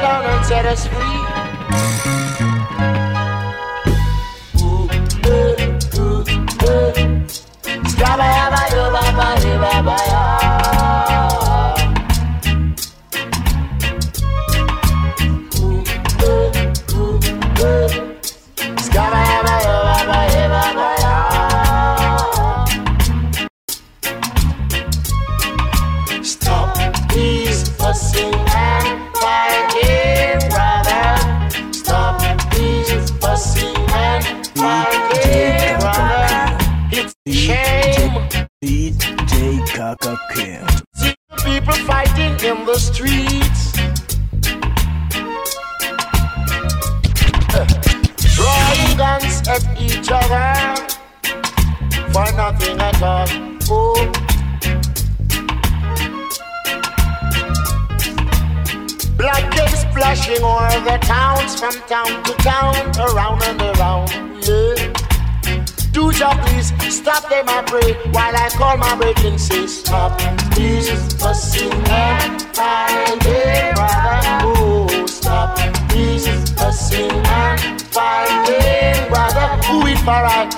down and set us free. Stop these fussing and fighting, brother. Stop these fussing and fighting, brother. It's a shame. DJ Kaka King. See people fighting in the streets, throwing guns at each other for nothing at all. Oh. Blood came splashing over the towns, from town to town, around and around. Yeah. Do ya please stop them, I pray, while I call my break and say stop. Please fussing and fighting, brother. Oh, stop. Please fussing and fighting, brother. Who it for right?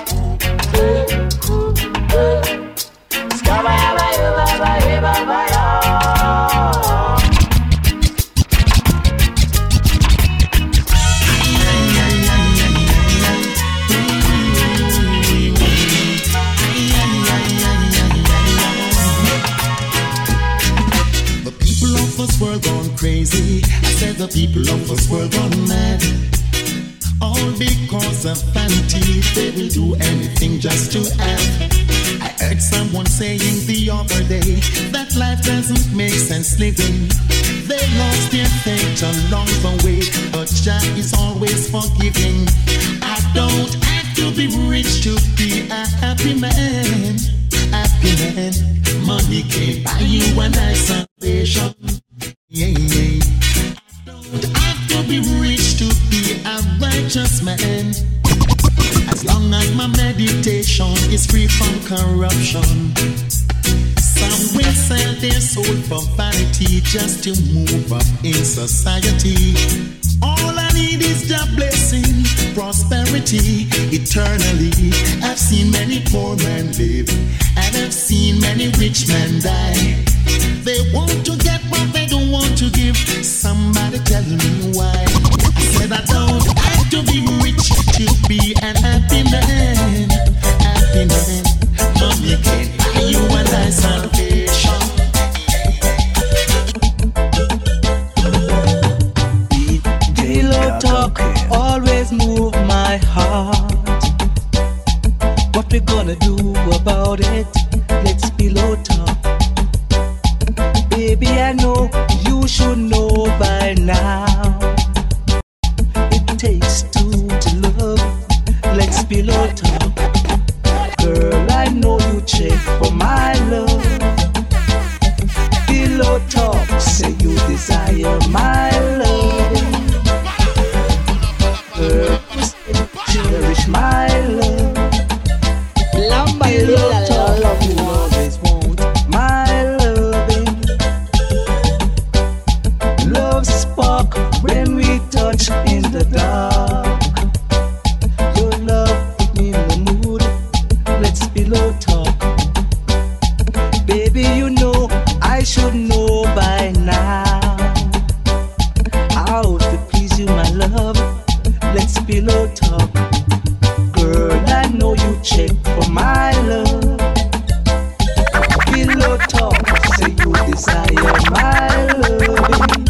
World gone crazy. I said the people of this world gone mad. All because of vanity, they will do anything just to have. I heard someone saying the other day that life doesn't make sense living. They lost their faith along the way, but Jah is always forgiving. I don't have to be rich to be a happy man. Happy man. Money can't buy you a nice salvation. Yeah, yeah. I don't have to be rich to be a righteous man. As long as my meditation is free from corruption. Some will sell their soul for vanity just to move up in society. All I need is the blessing, prosperity, eternally. I've seen many poor men live, and I've seen many rich men die. They want to get what they don't want to give. Somebody tell me why. I said I don't have to be rich to be an happy man. Happy man. Money can't buy you a nice salvation. Pillow talk always move my heart. What we gonna do about it? Let's pillow talk. Baby, I know you should know by now. It takes two to love. Let's pillow talk. Girl, I know you check for my love. Pillow talk, say you desire my love. Girl, cherish my love. Pillow talk, you always want my loving. Love spark when we touch in the dark. Your love put me in the mood. Let's pillow talk. Baby, you know I should know by now how to please you, my love. Let's pillow talk. Girl, I know you check for my love. Pillow talk, say you desire my loving.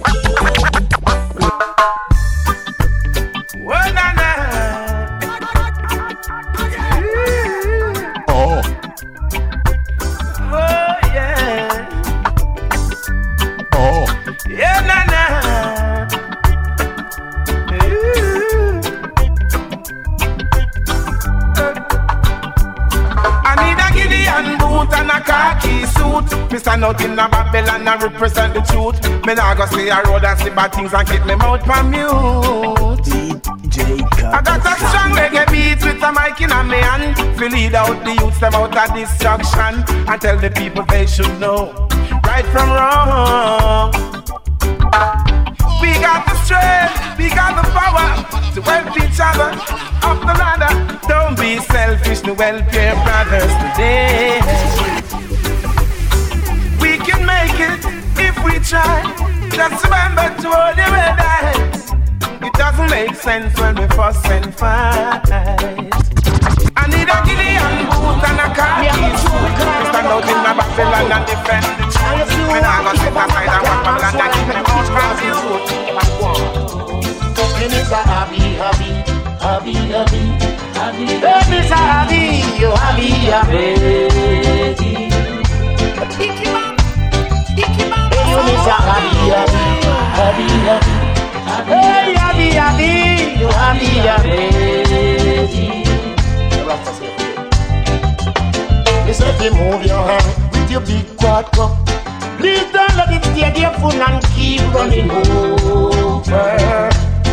Me stand out in a Babylon and represent the truth. Me nah go stay a road and slip bad things and keep me mouth on mute. I got a strong reggae beat with a mic in a me hand. To lead out the youths them out of destruction and tell the people they should know right from wrong. We got the strength, we got the power to help each other up the ladder. Don't be selfish to help your brothers today. We can make it if we try. Just remember to hold your red eyes. It doesn't make sense when we fuss and fight. I need a Gideon boot and a car keys to stand out in my Babylon and defend the truth. When I go sit aside and walk on land and keep me out from you. It is a hobby. It is a hobby, you hobby. You is a hobby. Hey, hobby, you hobby. Listen, if you move your hand with your big quad cup, please don't let it stay there full and keep running over.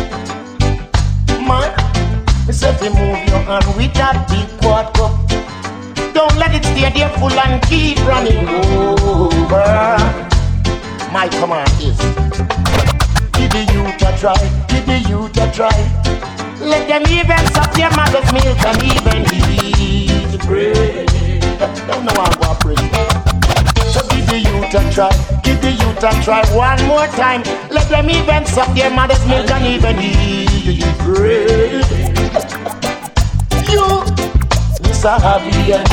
Man, listen, if you move your hand with that big quad cup, don't let it stay there full and keep running over. My command is, give the youth a try, give the youth a try. Let them even suck their mother's milk and even eat bread. Don't know how to operate. So give the youth a try, give the youth a try one more time. Let them even suck their mother's milk and even eat bread. You, Mr. Happy,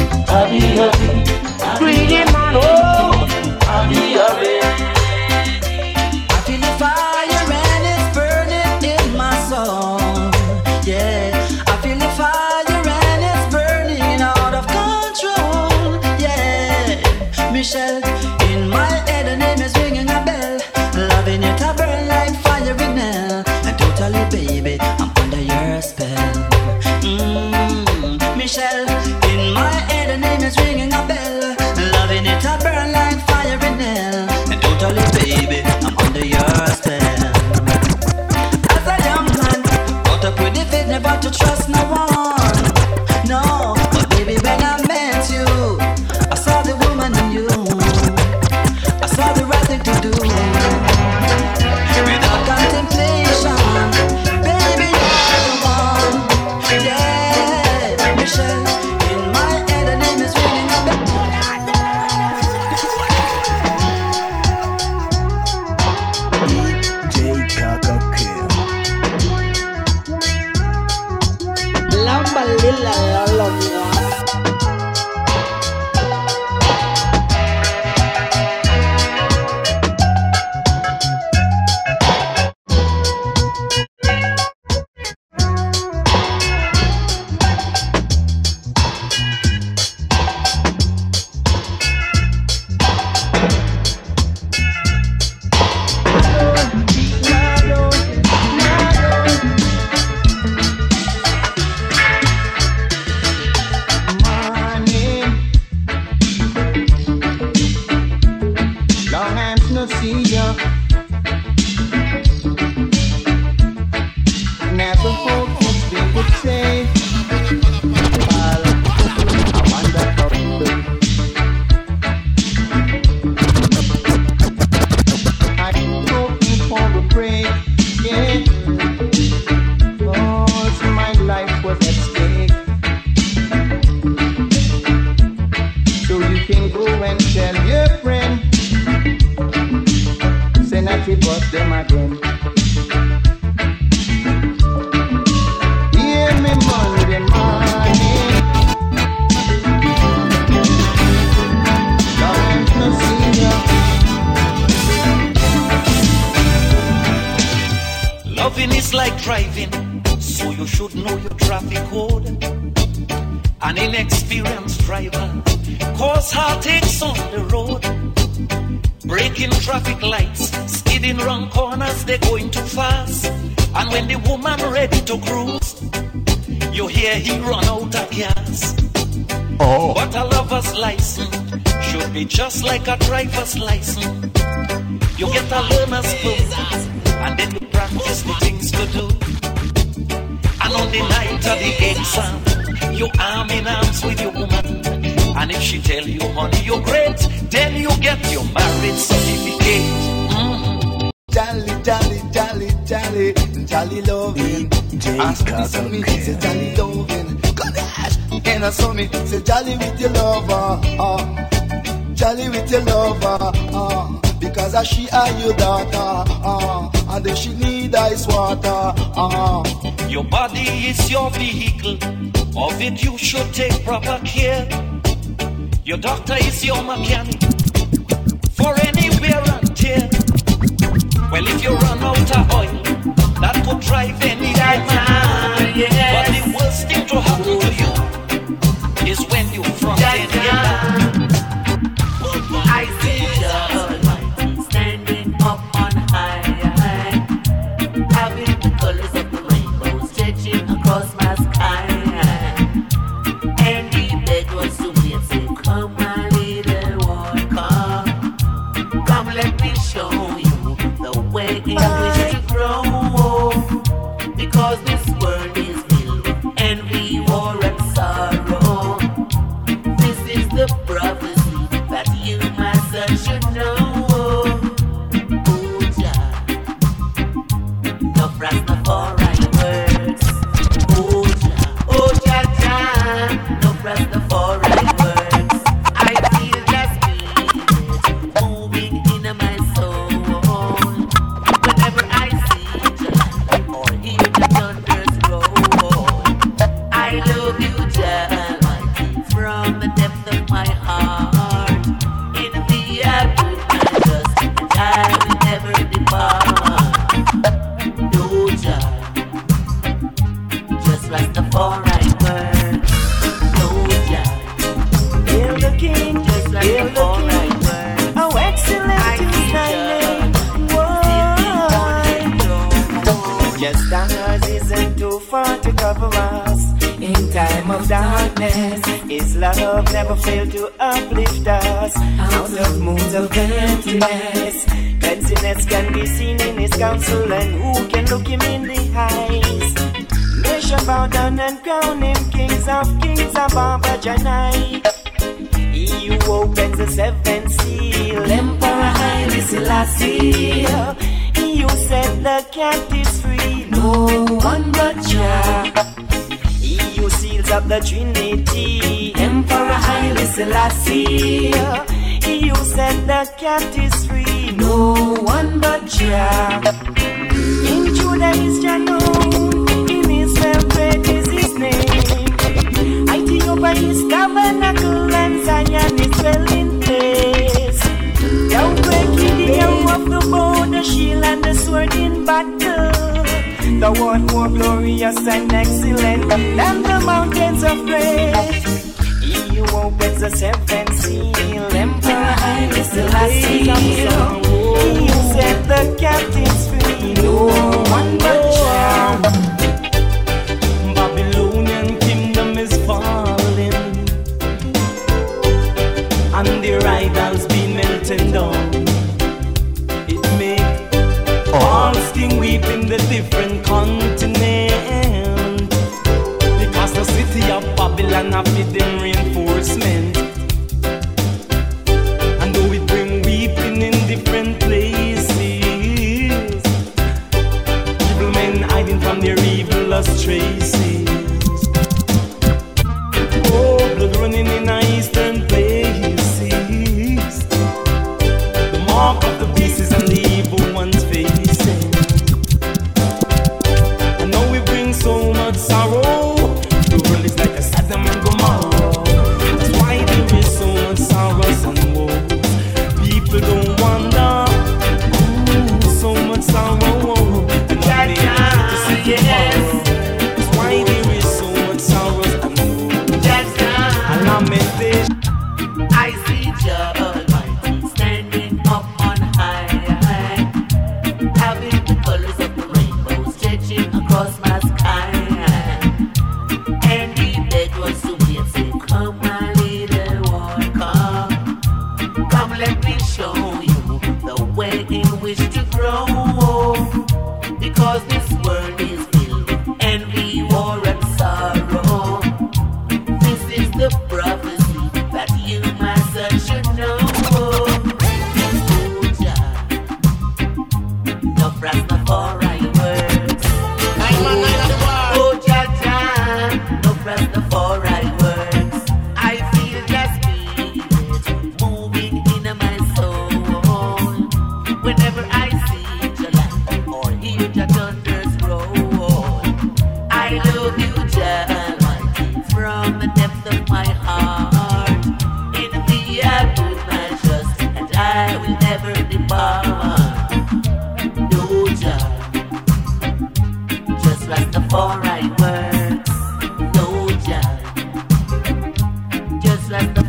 greedy man, oh, happy. I feel the fire and it's burning in my soul. Yeah, I feel the fire and it's burning out of control. Yeah, Michelle, in my head the name is ringing a bell. Loving it a burn like fire in hell. And totally, baby, I'm under your spell. Michelle, in my head the name is ringing a bell. Loving it a burn like fire in hell. And totally, baby, I'm under your spell. As a young man, brought up with the faith never to trust no one. No, but baby, when I met you, I saw the woman in you. I saw the right thing to do. Without contemplation, baby, you're the one. Yeah, Michelle, in my head the name is ringing a bell. Loving is like driving, so you should know your traffic code. An inexperienced driver cause heartaches on the road. Breaking traffic lights, skidding round corners, they're going too fast. And when the woman ready to cruise, you hear he run out of gas. Oh. But a lover's license should be just like a driver's license. You get a learner's book, and then you practice the things to do. And on the night of the exam, you arm in arms with your woman. And if she tell you, honey, you're great, then you get your marriage certificate. Jolly, jolly, jolly. jolly loving. Ask me, say me, say jolly loving. Gosh, and I saw me, say jolly with your lover, jolly with your lover, because she are your daughter, and then she need ice water. Your body is your vehicle, of it you should take proper care. Your doctor is your mechanic, for any wear and tear. Well, if you run out of oil, that could drive any man. But the worst thing to happen to you is when you front end get back. I see you standing up on high, having the colors of the rainbow stretching across my sky. And the bed was to me and say, come my little one, come let me show you the way in which to grow. Because this world is filled with envy, war and sorrow. This is the prophecy that you, my son, should know. Oh, Jah, no Rastafari words. Oh, Jah, Jah, no Rastafari words. I feel that spirit moving in my soul. Whenever I see Jah or hear the thunders roll, I love you, Jah Almighty, from the depth of my heart. In the absolute just and I will never depart. No Jah, just Rastafari words. No Jah, Hail the King, just hail the Rastafari King. words. How excellent is thy name. Whoa. Just stars isn't too far to cover us. In time of darkness, His love never failed to uplift us. Out of moons of emptiness, cleanliness can be seen in His counsel, and who can look Him in the eyes? Nation bow down and crown Him kings of kings above Janai. He who opens the seventh seal, Emperor Haile Selassie. He who set the captives free, no one but Jah. He who seals up the Trinity, Emperor Haile Selassie. He who set the captives free, no one but Jah. In Judah is Jah known, in Israel great is His name. Ethiopia is tabernacle and Zion is dwelling place. Yahweh Gideon of the bow, the shield and the sword in battle. The one more glorious and excellent than the mountains of grace. He who opens the seventh seal, Emperor Haile Selassie. He who set the captives free, no one but Jah. Babylonian kingdom is falling, and the idols be melting down. It make all sting weep in the different continent, because the city of Babylon have hidden reinforcement. And though it bring weeping in different places, evil men hiding from their evil lost traces. Oh, blood running in our eastern places, the mark of the pieces and the evil ones facing. And now we bring so much sorrow. The world is like a Sodom and Gomorrah.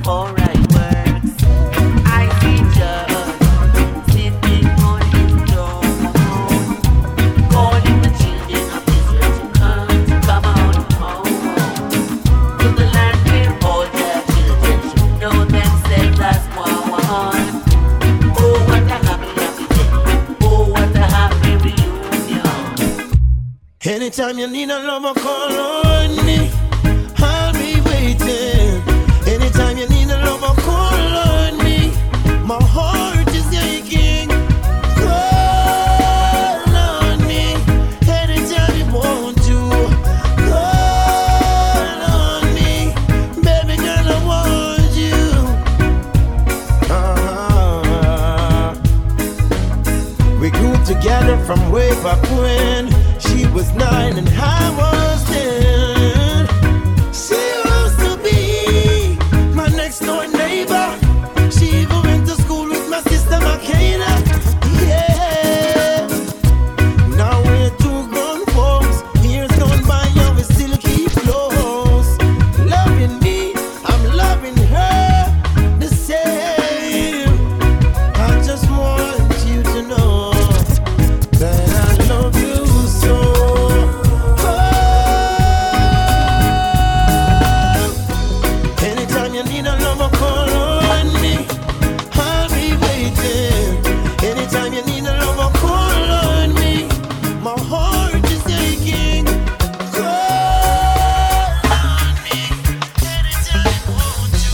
alright works. I see judge sitting on his throne, calling the children of Israel to come on home to the land where all their children should know themselves as one. Oh, what a happy day! Oh, what a happy reunion! Anytime you need a lover, call on me. I'll be waiting. Anytime you need a lover, call on me. My heart is aching. Call on me. Anytime you want to. Call on me. Baby girl, I want you. We grew together from way back when. She was 9 and I was 10. She used to be my next door neighbor. She even went to school with my sister Makena. Yeah. Now we're two grown folks. Years gone by and we still keep close. Loving me, I'm loving her the same. I just want you to know that I love you so. Anytime you need a lover, call on me. I'll be waiting. Anytime you need a lover, call on me. My heart is aching. Call on me. Anytime you want to.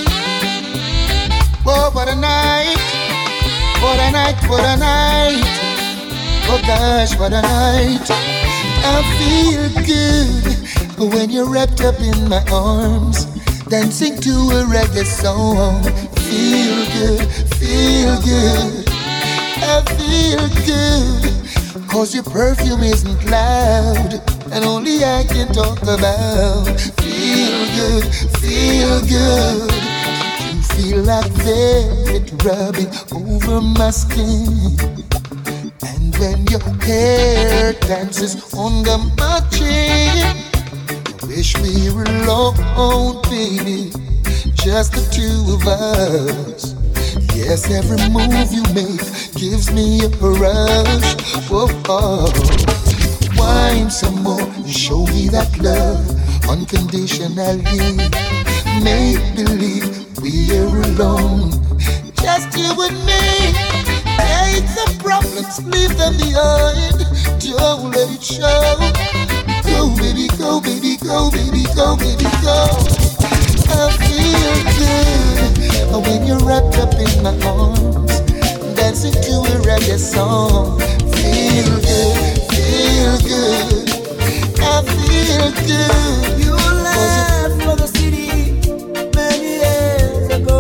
Oh, what a night. What a night, what a night. Oh gosh, what a night. I feel good when you're wrapped up in my arms, dancing to a reggae song. Feel good, feel good. I feel good, cause your perfume isn't loud, and only I can talk about. Feel good, feel good. You feel like velvet rubbing over my skin. And when your hair dances under my chin, I wish we were alone, baby, just the two of us. Yes, every move you make gives me a rush. Whoa, oh. Wine some more and show me that love unconditionally. Make believe we're alone, just you and me. Hate the problems, leave them behind. Don't let it show. Go, baby, go, baby, go, baby, go, baby, go. I feel good when you're wrapped up in my arms, dancing to a reggae song. Feel good, feel good. I feel good. You left for the city many years ago.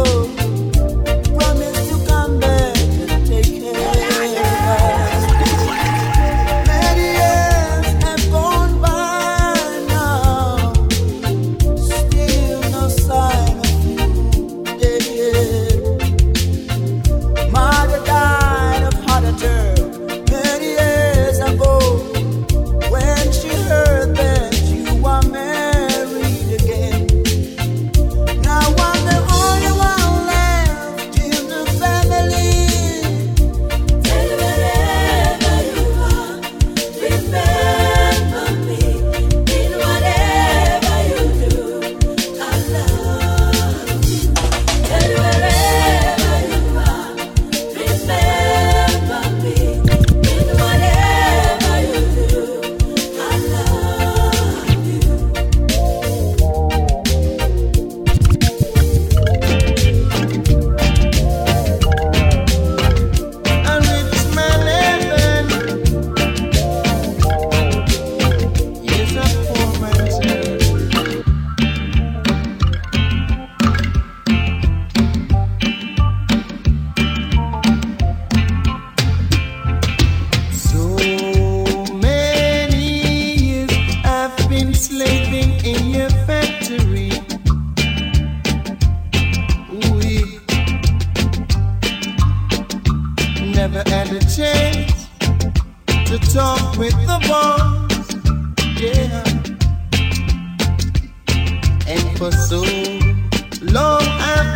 Promise to come back and take care of us. Many years have gone by now. Still no sign of you, dead. Mother died of heart attack many years ago, when she heard that you were married again. Now I'm the only one left in the family. Tell wherever you are, remember me. In whatever you do, I love you. Tell wherever you are, remember me. In whatever you do, I love you. And it's my living. Yes, I'm for myself. So many years I've been slaving in your factory. We never had a chance to talk with the boss, yeah. And for so long I've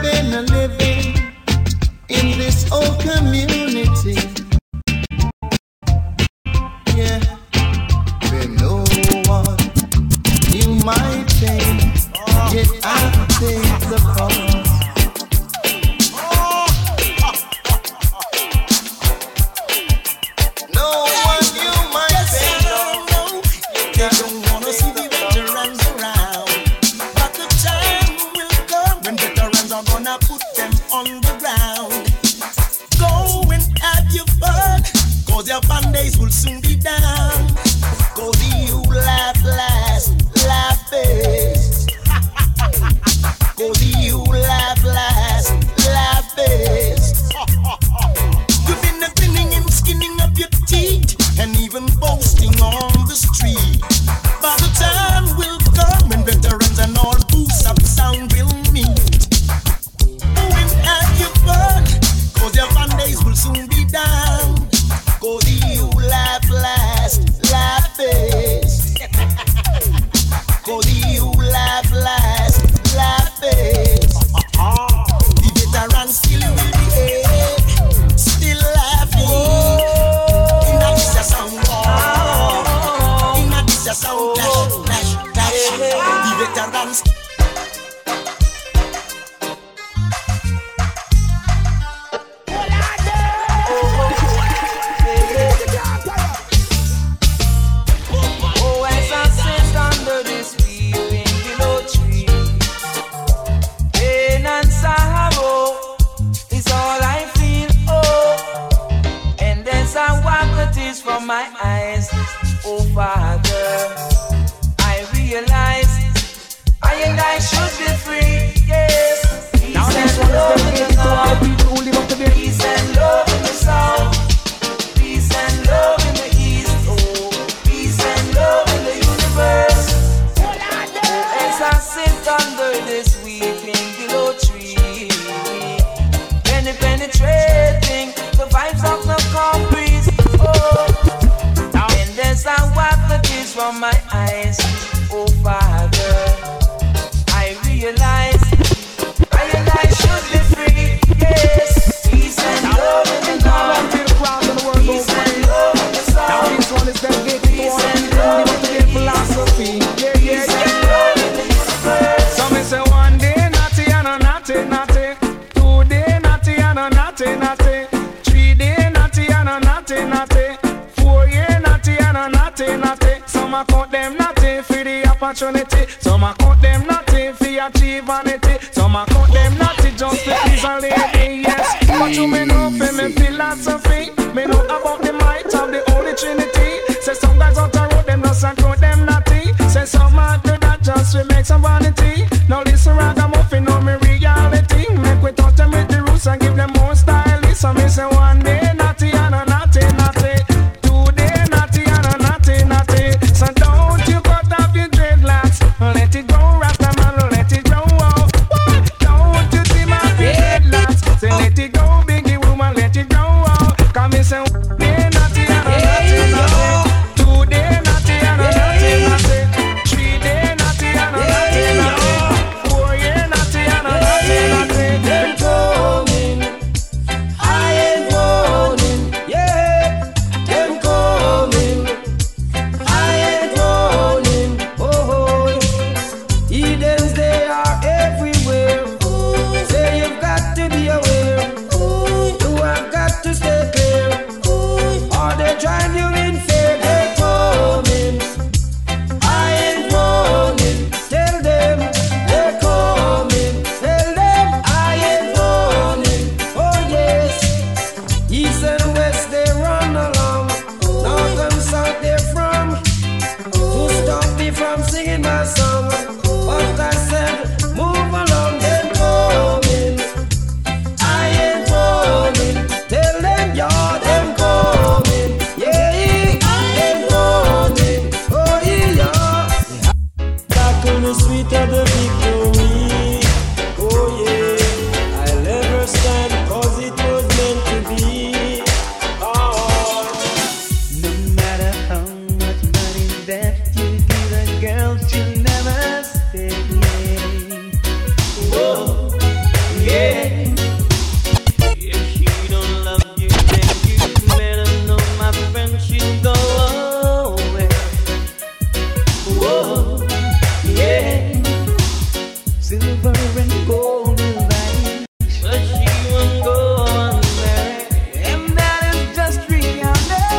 from my eyes. Oh Father, I realize should be free. Yes, peace and love in the heart. Peace and love in the soul. Now this one is that big one. Philosophy. Yeah. Some say one day naughty and a naughty. 2 day naughty and a naughty. 3 day naughty and a naughty. 4 year naughty and a naughty. Some a count them naughty for the opportunity. Some a count them naughty for achieve vanity. Some a count them naughty just to please a lady. Yes, but you may know for me philosophy. Me know about the might of the Holy Trinity. Say some guys out the road them just and count them naughty. Say some might do that just to make some vanity. Now listen ragamuffin know me reality. Make we touch them with the roots and give them more style. So me say one day naughty and a naughty. 2 day naughty and a naughty. So don't you cut off your dreadlocks. Let it go, Rastaman, let it go. Don't you see my dreadlocks? Say let it go, biggie woman, let it go. Come me say one day naughty and a naughty. 2 day naughty and a naughty. 3 day naughty and a naughty. 4 year naughty and a naughty. Them coming, I ain't warning. Yeah, them coming, I ain't warning. Oh, Edens they are everywhere. Say you've got to be aware. You have got to stay clear. Or they drive you in fear. They're coming, I ain't warning. Tell them they're coming. Tell them I ain't warning. Oh yes, east and west they run along. North and south they're from. Who stop me from singing my song? But I said, move along, they're coming. I ain't warning. Tell them you're them coming. Yeah, they're warning. Oh yeah. Tackle the sweet of the victory. Oh yeah, I'll never stand cause it was meant to be. Oh, No matter how much money that you give a girl, she'll never stay. oh, yeah. If she don't love you, then you better know, my friend, she'll go away. Oh, yeah. Silver and gold will vanish, but she won't go unmarried. And that is just reality.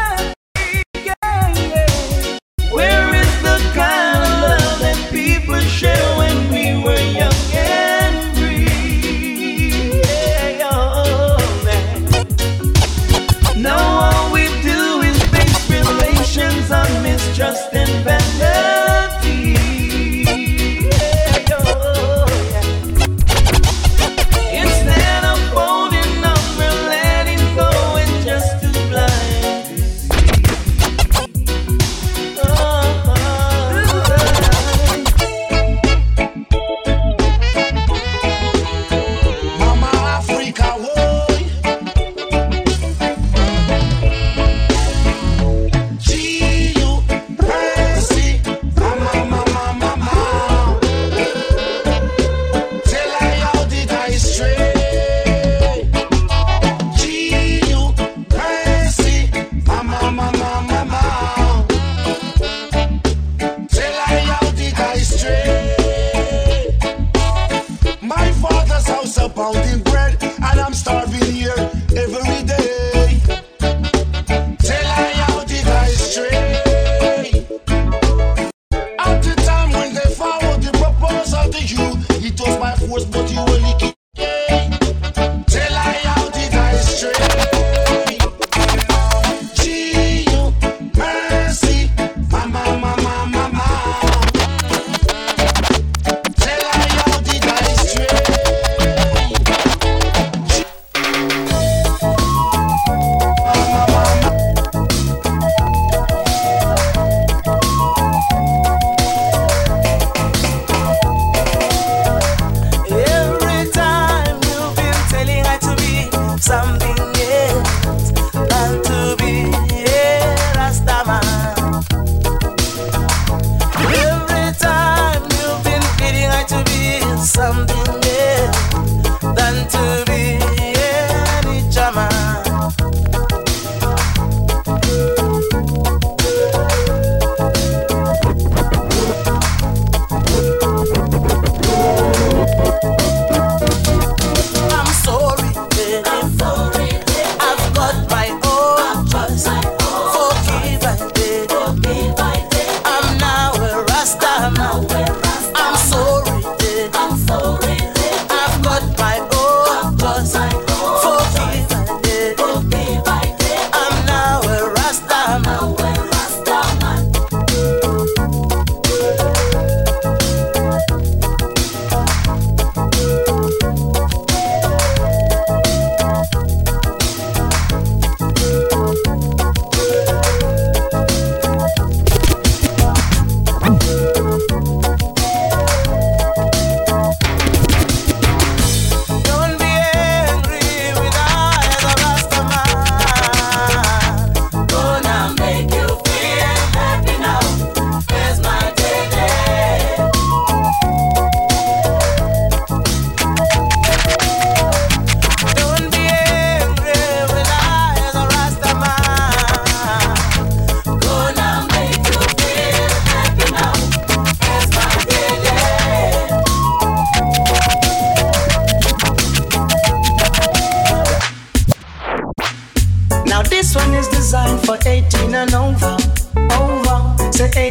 Yeah. Where is the kind of love that people share when we were young and free? Yeah, oh, man. Now all we do is base relations on mistrust and vanity. Yeah, oh, yeah. Instead of holding on, we're letting go and just too blind to see. Mama Africa, boy. G.U. Percy, mama. Tell her how did I stray. G.U. Percy, mama. Tell her how did I stray. My father's house a pounding bread, and I'm starving here every day. Tell her how did I stray. At the time when they forward the proposal to you, it was by force, but you only keep. Tell her how did I stray. G.U. Mercy, mama. Tell her how did I stray. Every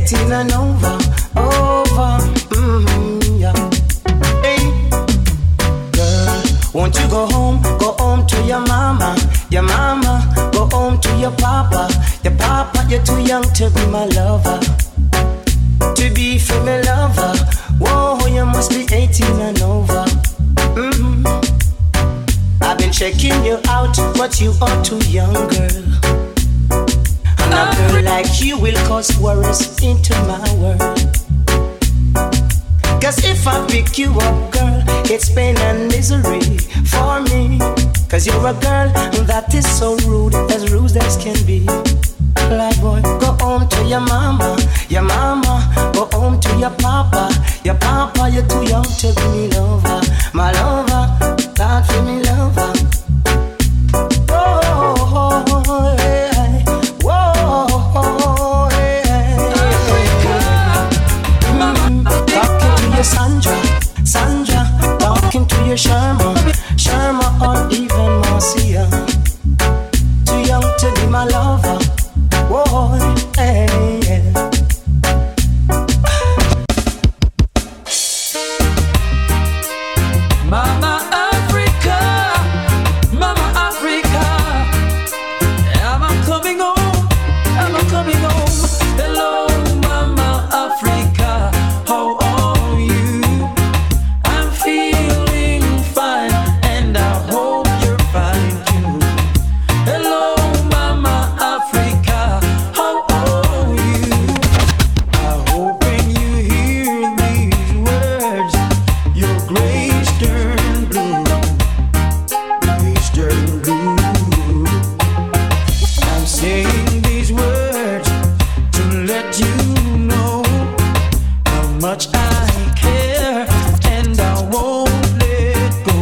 18 and over. Yeah. Hey, girl, won't you go home to your mama, go home to your papa, you're too young to be my lover, to be female lover. Whoa, you must be 18 and over. I've been checking you out, but you are too young, girl. And a girl like you will cause worries into my world. Cause if I pick you up, girl, it's pain and misery for me. Cause you're a girl that is so rude as can be. Like boy, go home to your mama, go home to your papa, you're too young to be me lover, my lover, talk to me lover. Whoa, hey, whoa, hey, talking to your Sandra, talking to your Sharma, or even Marcia, too young to be my lover. Whoa, hey, yeah. Mama Africa, I'm coming home, Hello, Mama Africa, how are you? I'm feeling fine, and I hope you're fine too. Hello, Mama Africa, how are you? I hope when you hear these words, your grace turn blue. I'm saying these words to let you know how much I care, and I won't let go.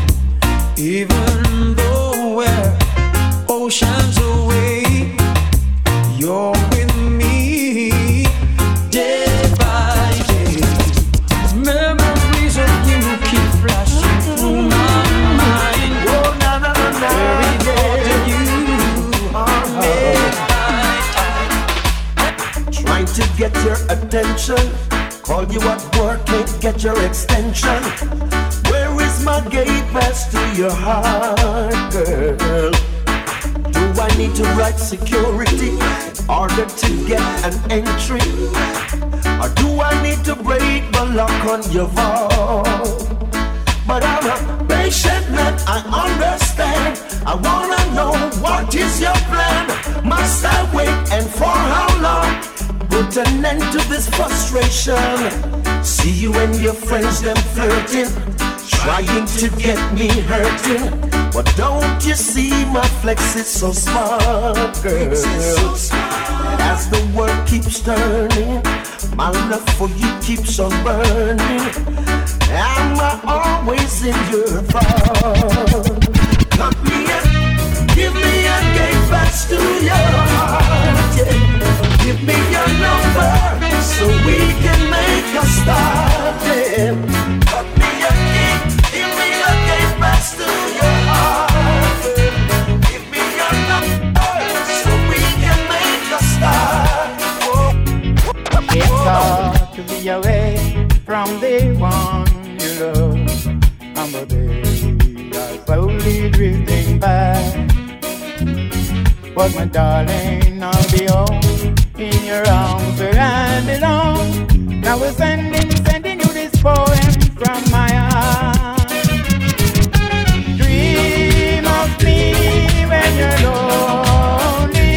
Even though we're oceans away, you're with me day by day. Memories of you keep flashing through my mind. Every day you are day by time. Trying to get your attention, call you at work, can't get your extension. Where is my gate pass to your heart, girl? Do I need to write security in order to get an entry? Or do I need to break the lock on your vault? But I'm a patient man, I understand. I wanna know what is your plan. Must I wait, and for how long? Put an end to this frustration. See you and your friends, them flirting, trying to get me hurting. But don't you see my flex is so smart, girl? As the world keeps turning, my love for you keeps on burning. Am I always in your thought? Cut me in, give me a gate pass to your heart, yeah. Give me your number so we can make a start, yeah. Cut me a key, give me a gate pass to your heart, yeah. Give me your number so we can make a start. It's hard to be away from the one you love, and the days are slowly drifting by. But my darling, I'll be home in your arms where I belong. Now we're sending you this poem from my heart. Dream of me when you're lonely.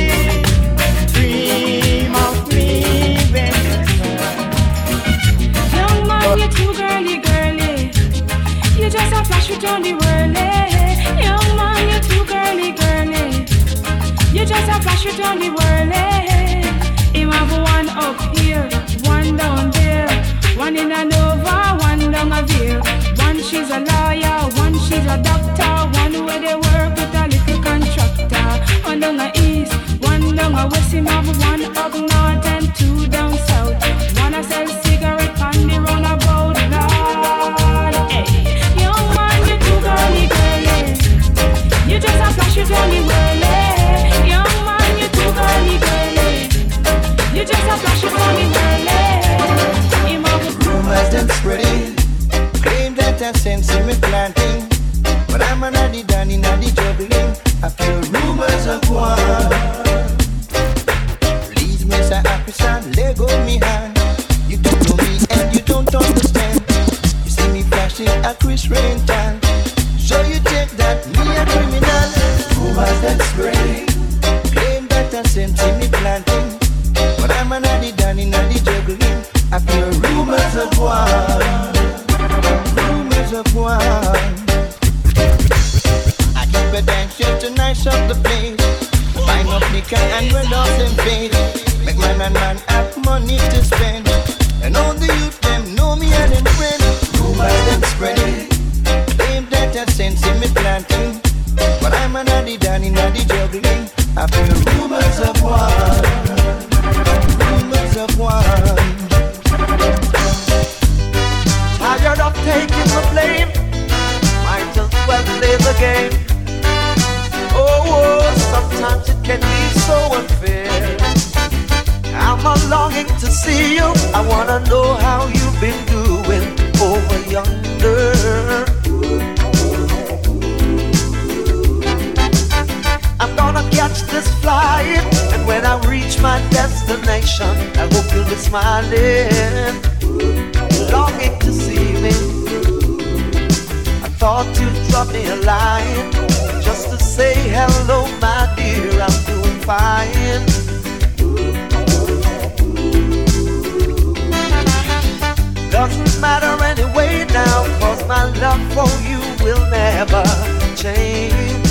Dream of me when you're sad. Young man, you're too girly. You just a flash with on the whirly. Young man, you're too girly. You just a flash with on the whirly. Him have one up here, one down there, one in a Nova, one down a Veer. One she's a lawyer, one she's a doctor, one where they work with a little contractor. One down a east, one down a west. Him have one up north and two down south. One a sell cigarette on the roundabout. Lord, hey, young man, you too girly. You just a flash with on the whirly. Young man, you too girly. You just a flash of money. But I'm an addy danny, naddy juggling. I feel rumors of war. Please, Mr. African, let go me hand. You don't know me and you don't understand. You see me flashing a Chris Rental. So you take that, me a criminal. Rumors that spreading. Claim that I sent me planting. But I'm an addy danny, naddy juggling. I feel rumors of war. Rumors of war. I keep a dance shirt to nice up the place. Find up liquor and we're lost in faith. Make man and man have money to spend. And all the youth them know me and them friend. Rumors them spreading. Claim that I sense in me planting. But I'm an addy danny, naddy juggling. I feel rumors of war. Rumors of war. Tired of taking the blame. Might as well play the game. Oh, sometimes it can be so unfair. I'm a longing to see you. I wanna know how you've been doing over yonder. I'm gonna catch this flight, and when I reach my destination, I hope you'll be smiling, longing to see me. I thought you'd drop me a line, just to say hello, my dear, I'm doing fine. Doesn't matter anyway now, 'cause my love for you will never change.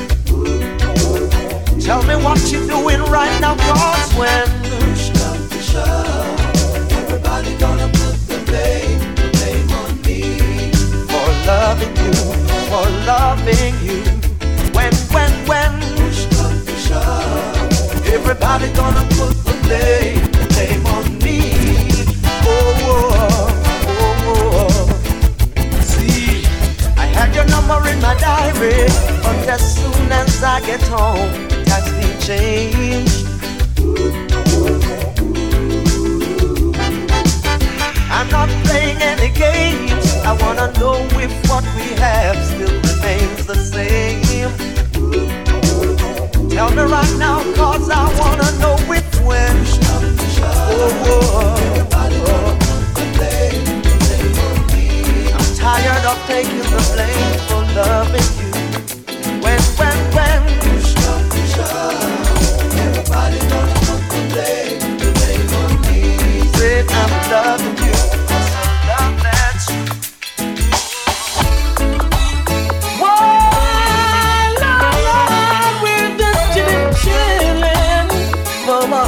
Tell me what you're doing right now, 'cause when push comes to shove, everybody gonna put the blame on me. For loving you, for loving you. When push comes to shove, everybody gonna put the blame on me. See, I had your number in my diary, but as soon as I get home, it has been changed. I'm not playing any games. I wanna know if what we have still remains the same. Tell me right now, 'cause I wanna know if when. I'm tired of taking the blame for loving you. When everybody gonna put the blame on me. Said I'm loving you, 'cause I love that you. Whoa, Lord, we're just chillin', mama.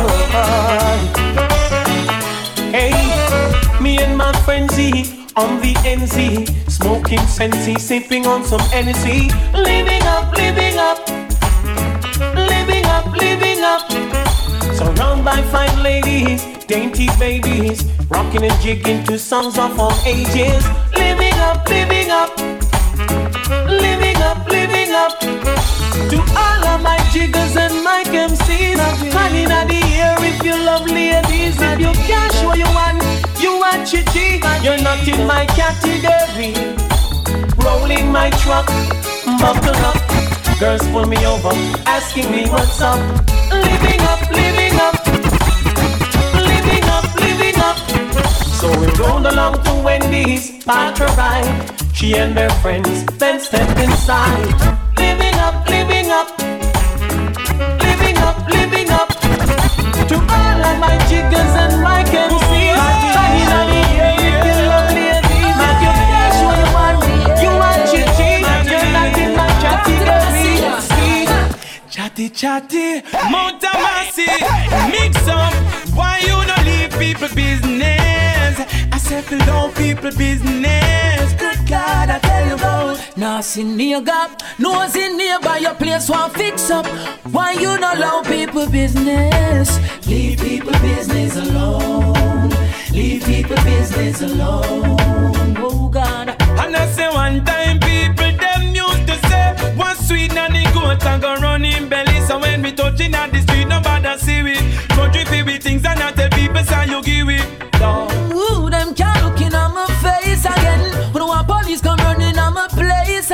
Hey, me and my friend Z on the NZ, smoking Sensi, sipping on some Hennessy, living up, living up, living up, living up. Surrounded by fine ladies, dainty babies, rocking and jigging to songs of all ages, living up, living up, living up, living up. To all of my jiggers and my MCs, honey, not the air if you love ladies. If you can't show you want chichi, you're not in my category. Rolling my truck, buckle up, girls pull me over, asking me what's up. Living up, living up, living up, living up. So we rolled along to Wendy's, parked her ride. She and her friends then stepped inside. Living up, living up, living up, living up. To all of my jiggers and my MCs, honey, honey, yeah, you love ladies. Make your cash when you want me, you want chichi. You're not in my category. Chatty, chatty, Mount Amasi, mix up. Why you don't leave people business? I said, don't people business. Good God, I tell you about. Now see near gap, nose in nearby your place one fix up. Why you not allow people business? Leave people business alone. Leave people business alone. Oh God. And I say one time people them used to say, one sweet nanny goat and go run in belly. So when we touching at the street, nobody see we. Country feel with things and I tell people say you give it. Ooh, them can't look in on my face again. When one police come running on my place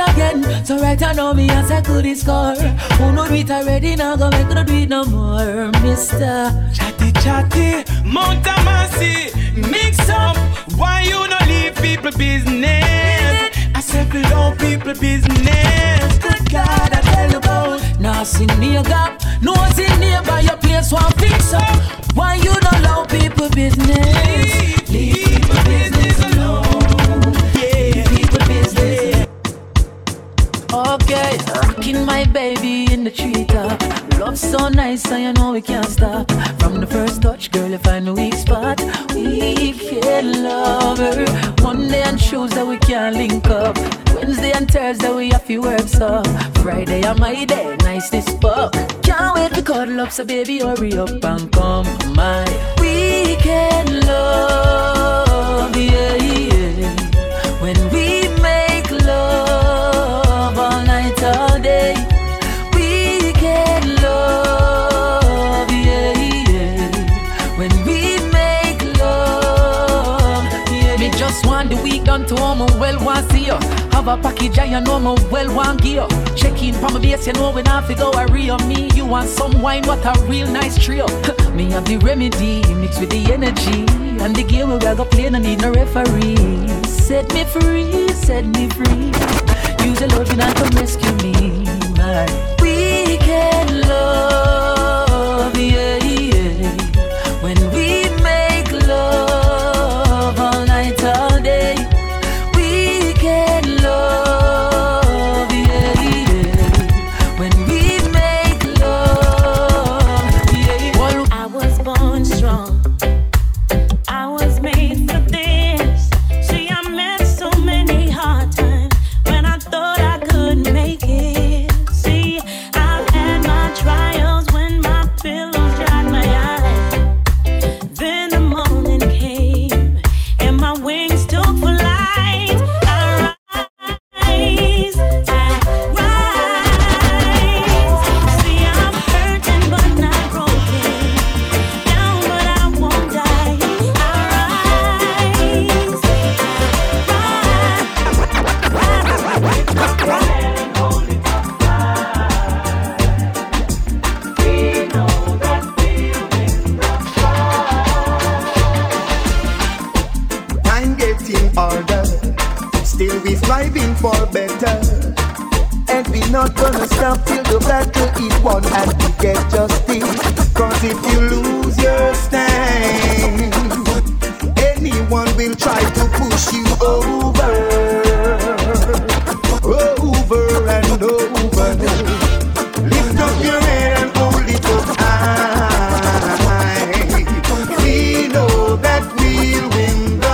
again. So right now me as I could score. Who know it already now go make no do it no more, Mister. Chatty, Mount Amasi, mix up. Why you not leave people business? I said below people business. Good God, I tell you about. Now sing me a gap. No sing nearby your place one fix up. Why you not allow people business? Leave people business alone. Yeah, people business. Okay, rocking my baby in the treetop. Love so nice, and you know we can't stop. From the first touch, girl, you find a weak spot. We can love her. Monday and Tuesday we can't link up. Wednesday and Thursday we have to work so. Friday and my day, nice this fuck. Can't wait to cuddle up, so baby hurry up and come my weekend love, yeah, yeah. When we make love all night, all day. Weekend love, yeah, yeah. When we make love, yeah. Me just want the weekend to home, well want see you. Have a package and you know me well want gear. Check in from my base, you know when I fi go a real me. You want some wine, what a real nice trio. Me have the remedy, mixed with the energy. And the game we go play, no need no referee. Set me free, set me free. Use your love and come rescue me, my weekend love, yeah, yeah. When we make love all night, all day. Weekend love, yeah, yeah. When we make love, yeah. Well, I was born strong. I was made for this. See, I met so many hard times when I thought I couldn't make it. See, I've had my trials when my pillows dried my eyes. Then the morning came and my wings took flight. I rise, see, I'm hurting but not broken. Down but I won't die. I rise, Time getting harder, still we striving for better. And we not gonna stop till the battle is won and we get justice. Cause if you lose your stand, anyone will try to push you over, over and over. Lift up your head and hold it up high. We know that we'll win the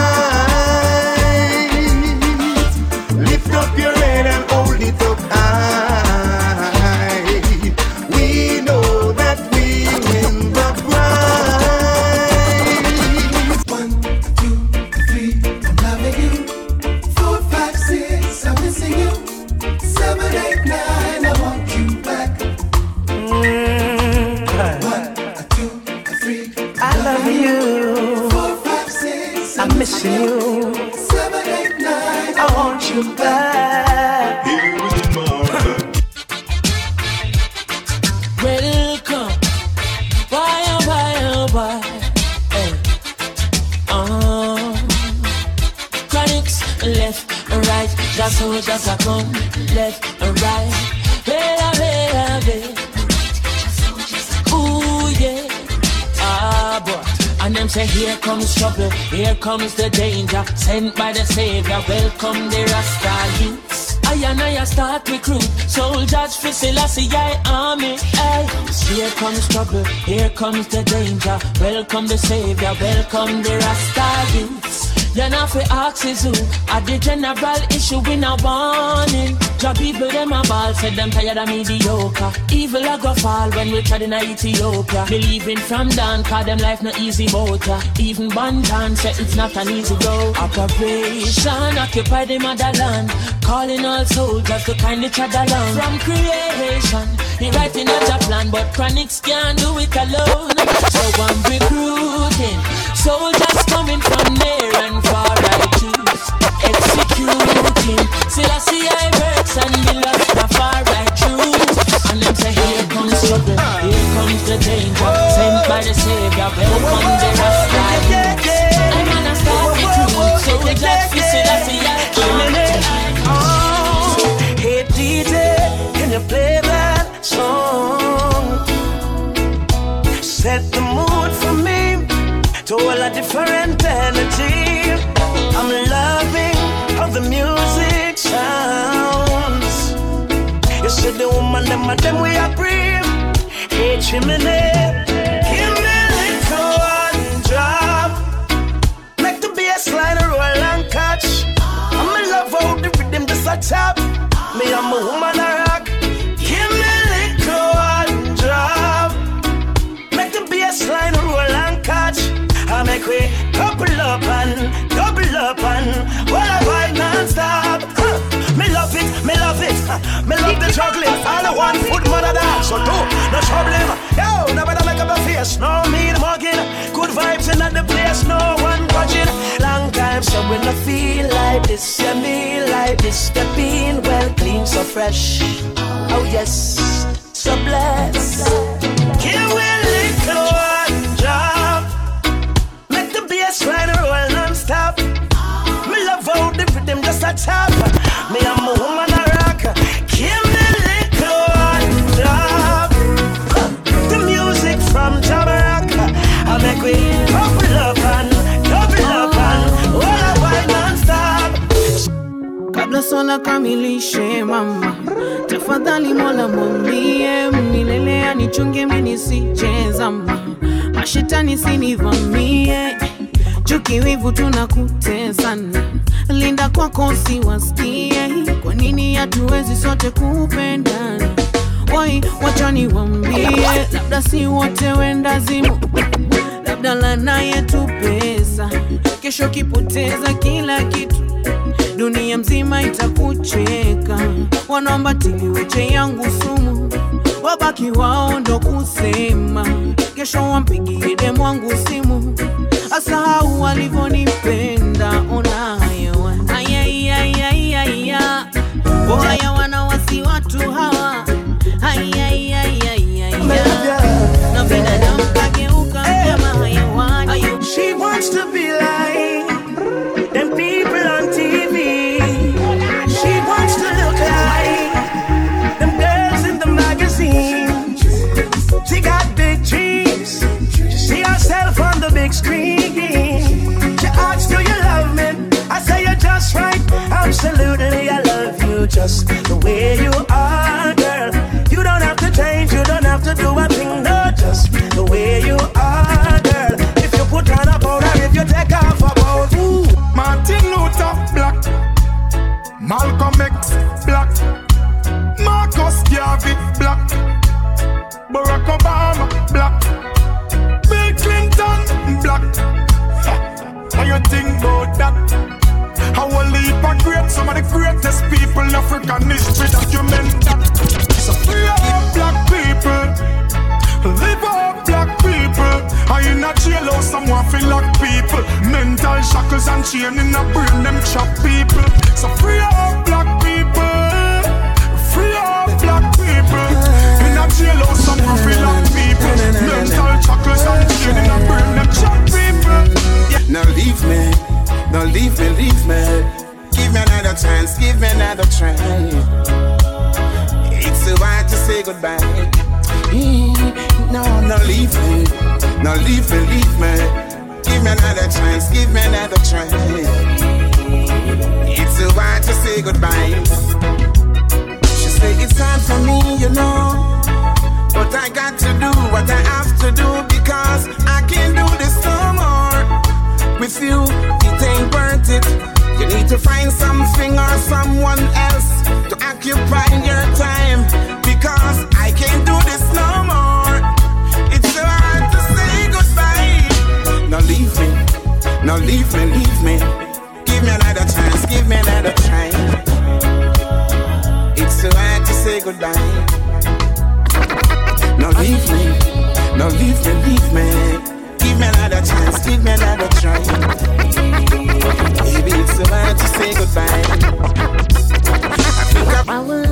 prize. Lift up your head and hold it up high. We know that we'll win the prize. 1, 2, 3, I'm loving you. 4, 5, 6, I'm missing you. 7, 8, 9, I want you back. 1, 2, 3, I love you. 4, 5, 6, I'm missing you. 7, 8, 9, I want you back. Welcome, why, oh, why, oh, why? Hey. Chronics, left and right. Just so just a come, left and right. Hey, ooh, yeah. Ah, boy. And them say, here comes trouble, here comes the danger. Sent by the Savior, welcome the Rasta youths. I and I start recruit soldiers for Selassie army. Hey, here comes trouble, here comes the danger. Welcome the Savior, welcome the Rasta youths. You're not for axes who at the general issue in a warning. Job people them a ball, said them tired of mediocre. Evil a go fall when we tried in Ethiopia. Believing from down, cause them life no easy motor. Even Bantan said it's not an easy go. Operation occupy the motherland, calling all soldiers to kindly tread along. From creation, he writing out a plan, but Chronics can't do it alone. So I'm recruiting soldiers coming from near and far. I choose execute shooting. Still I see I works and me love the far right through. And them say here comes trouble, here comes the danger. Sent by the Savior, welcome the Rasta. I'm gonna start the tune, so the God fi still I see I Hey DJ, can you play that song? Set the mood for me to all a different energy. I'm loving how the music sounds. You see the woman, them we are brave. Hey Chimney, give me a little one drop. Make the bass line roll and catch. I'm in love how the rhythm just a tap. Me I'm a woman a rock. Give me a little one drop. Make the bass line roll and catch. I make we couple up and what I vibe non-stop. Me love it, me love it. Me love the juggling. All the one foot mother dance. So do no problem. Yo, nobody make up a face. No me mugging. Good vibes in the place. No one watching. Long time so when I feel like this, yeah, me like this. Step in well clean, so fresh. Oh yes, so blessed. Give me a little one drop. Make the bass line roll non-stop. Me love how the rhythm just a tap. Me I'm a woman a rock. Give me a little one drop. The music from Jamaica. I make we couple up and double up and all I vibe non-stop. Kabla sola kamilishe mama, tafadhali mola mwambie milele anichunge mimi nisijezama, mashetani sinivamie, chuki wivu tunakutesana, linda kwako usiwasikie, kwa nini hatuwezi sote kupendana? Wai wacha niwaambie, labda si wote wenda zimu, labda lana yetu pesa, kesho kipoteza kila kitu, dunia mzima itakucheka. Wanaomba tiliweche yangu sumu, wabaki wao ndo kusema, kesho wampigie demu wangu simu, asahau walivyonipenda. Ona hayawa ayayayayaya, boya wanawasi watu hawa ayayayayaya, na binadamu kageuka kama hayawani. She wants to be like them people on TV. She wants to look like them girls in the magazine. She got big dreams. She see herself on the big screen. She asks, do you love me? I say you're just right. Absolutely, I love you just the way you are, girl. You don't have to change, you don't have to do a thing, no, just the way you are, girl. If you put on a powder, if you take off a bow, ooh. Martin Luther, black. Malcolm X, black. Marcus Garvey, black. Barack Obama, black. Bill Clinton, black. How you think about that? How a leap of great, some of the greatest people in African history document that. So free up black people, live up black people. I in a jail or someone feel like people. Mental shackles and chain in a brain, them chop people. So free up black people, free up black people. In a jail or someone feel like people. Mental shackles and chain in a brain, them chop people. Now leave me, now leave me, leave me. Give me another chance, give me another try. It's so hard to say goodbye. No, no leave me, no leave me, leave me. Give me another chance, give me another try. It's so hard to say goodbye. She say it's time for me, you know, but I got to do what I have to do because I can't do this no more. With you, it ain't worth it. You need to find something or someone else to occupy your time because I can't do this no more. It's so hard to say goodbye. Now leave me, now leave me, leave me. Give me another chance, give me another try. It's so hard to say goodbye. Now leave me, now leave me, leave me. Give me another chance, give me another try. Baby, it's so hard to say goodbye. I think I will